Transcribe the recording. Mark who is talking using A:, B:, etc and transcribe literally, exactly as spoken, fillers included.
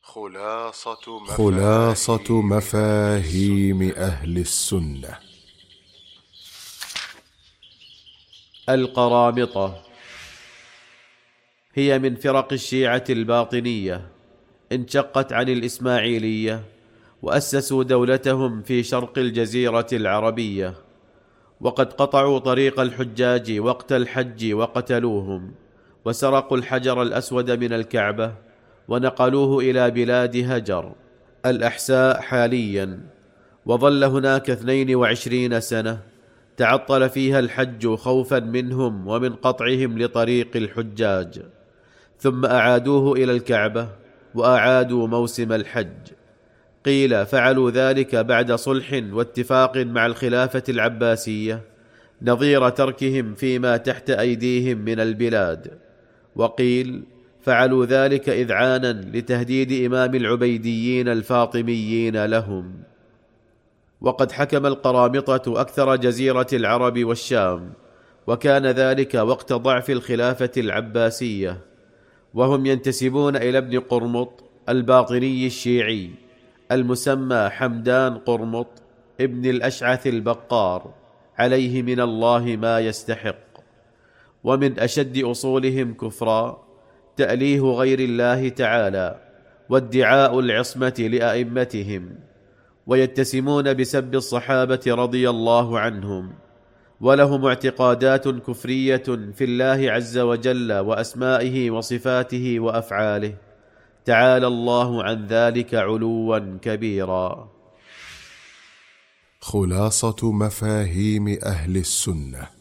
A: خلاصة مفاهيم,
B: خلاصة مفاهيم أهل السنة.
C: القرامطة هي من فرق الشيعة الباطنية، انشقت عن الإسماعيلية وأسسوا دولتهم في شرق الجزيرة العربية، وقد قطعوا طريق الحجاج وقت الحج وقتلوهم، وسرقوا الحجر الأسود من الكعبة ونقلوه إلى بلاد هجر الأحساء حاليا، وظل هناك اثنين وعشرين سنة تعطل فيها الحج خوفا منهم ومن قطعهم لطريق الحجاج، ثم أعادوه إلى الكعبة وأعادوا موسم الحج. قيل فعلوا ذلك بعد صلح واتفاق مع الخلافة العباسية نظير تركهم فيما تحت أيديهم من البلاد، وقيل فعلوا ذلك إذعانا لتهديد إمام العبيديين الفاطميين لهم. وقد حكم القرامطة أكثر جزيرة العرب والشام، وكان ذلك وقت ضعف الخلافة العباسية، وهم ينتسبون إلى ابن قرمط الباطني الشيعي المسمى حمدان قرمط ابن الأشعث البقار عليه من الله ما يستحق. ومن أشد أصولهم كفرا تأليه غير الله تعالى وادعاء العصمة لأئمتهم، ويتسمون بسب الصحابة رضي الله عنهم، ولهم اعتقادات كفرية في الله عز وجل وأسمائه وصفاته وأفعاله، تعالى الله عن ذلك علوا كبيرا.
B: خلاصة مفاهيم أهل السنة.